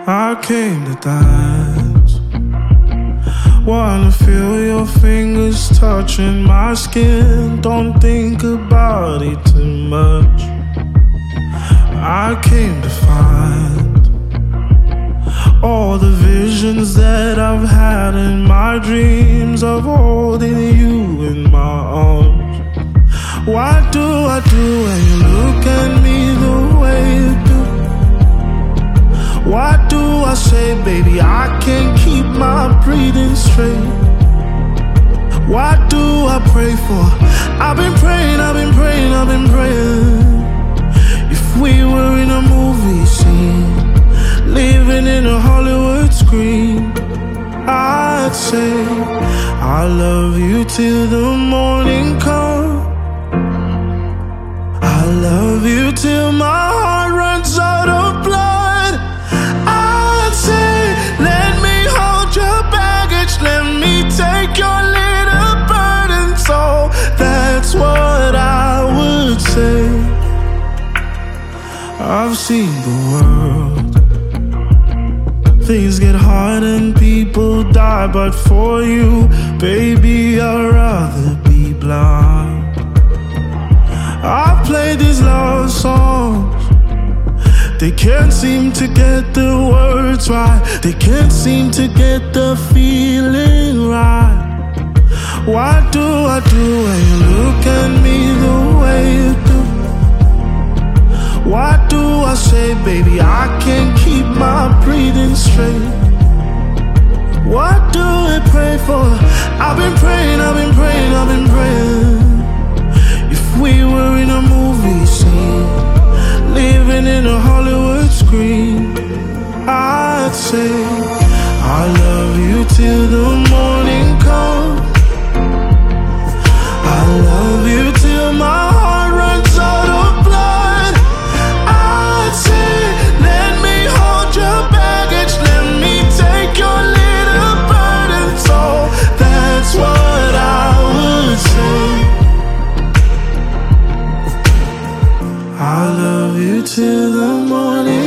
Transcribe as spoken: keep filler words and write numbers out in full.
I came to dance. Wanna feel your fingers touching my skin. Don't think about it too much. I came to find all the visions that I've had in my dreams of holding you in my arms. What do I do when you look at me the way you do? What do I say, baby? I can't keep my breathing straight. What do I pray for? I've been praying, I've been praying, I've been praying. If we were in a movie scene, living in a Hollywood screen, I'd say I love you till the morning comes. I love you till my heart runs out of blood. I'd say, let me hold your baggage, let me take your little burden. So that's what I would say. I've seen the world. Things get hard and people die, but for you, baby, I'd rather be blind. I've played these love songs, they can't seem to get the words right. They can't seem to get the feeling right. What do I do when you look at me the way you do? What do I say, baby? I can't keep my breathing straight. What do I pray for? I've been praying, I've been praying, I've been praying. If we were in a movie scene, living in a Hollywood screen, I'd say I love you till the morning comes. I love you till my heart runs out of blood. I'd say, let me hold your baggage, let me take your little burden. So that's what I would say. I love you till the morning